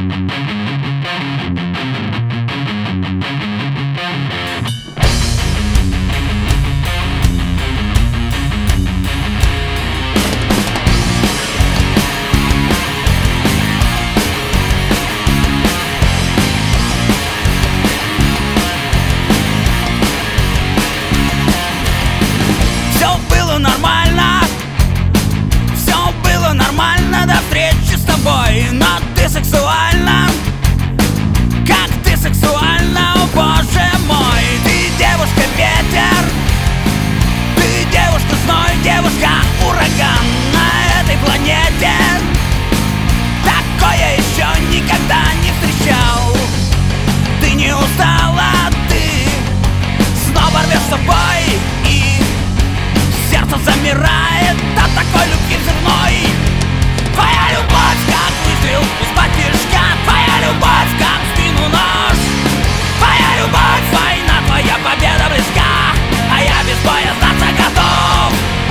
Нормально до встречи с тобой, но ты сексуальна, как ты сексуальна, о боже мой. Ты девушка-ветер, ты девушка-зной, девушка-ураган на этой планете. Такое еще никогда не встречал. Ты не устала, ты снова рвешь с собой, и сердце замирает от такой любви взрывной. Твоя любовь, как выстрел из-под тишка, твоя любовь, как в спину нож. Твоя любовь, война, твоя победа близка, а я без боя сдаться готов.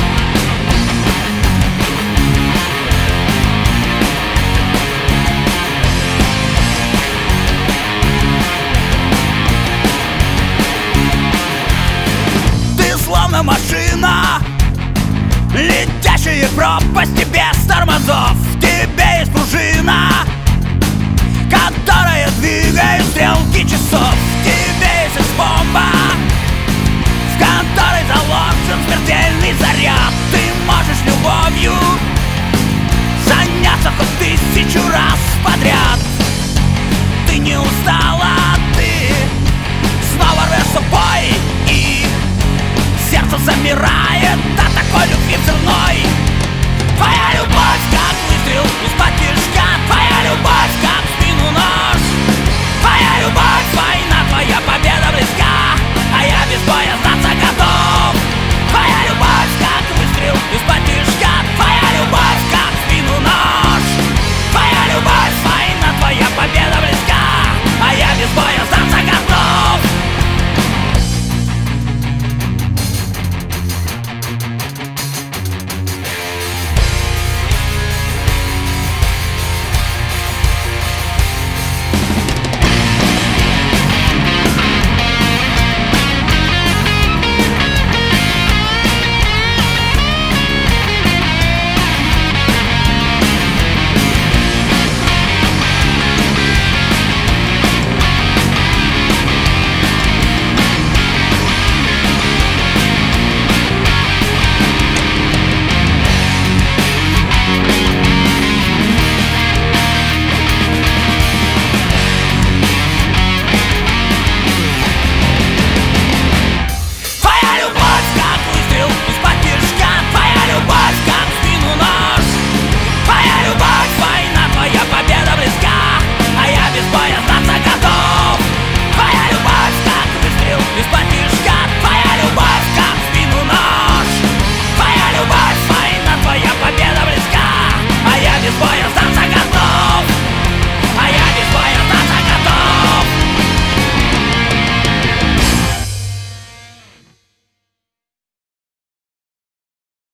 Ты словно машина, летящие в пропасти без тормозов. В тебе есть пружина, которая двигает стрелки часов. В тебе есть бомба, в которой заложен смертельный заряд. Ты можешь любовью заняться хоть 1000 раз подряд. Ты не устала, ты снова рвешь с собой, и сердце замирает от такой любви взрывной. Твоя любовь, как выстрел из-под тишка,